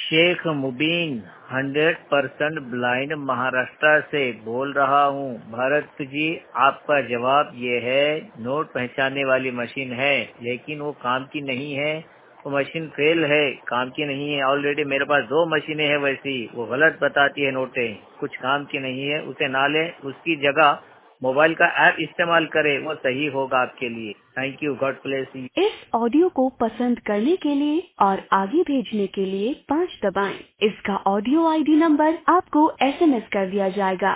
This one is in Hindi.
शेख मुबीन 100% ब्लाइंड महाराष्ट्र से बोल रहा हूँ। भरत जी, आपका जवाब ये है, नोट पहचानने वाली मशीन है लेकिन वो काम की नहीं है। वो मशीन फेल है, काम की नहीं है। ऑलरेडी मेरे पास 2 मशीनें हैं वैसी, वो गलत बताती है नोटें, कुछ काम की नहीं है। उसे ना ले, उसकी जगह मोबाइल का ऐप इस्तेमाल करें, वो सही होगा आपके लिए। Thank you, God bless you. इस ऑडियो को पसंद करने के लिए और आगे भेजने के लिए 5 दबाएं। इसका ऑडियो आईडी नंबर आपको SMS कर दिया जाएगा।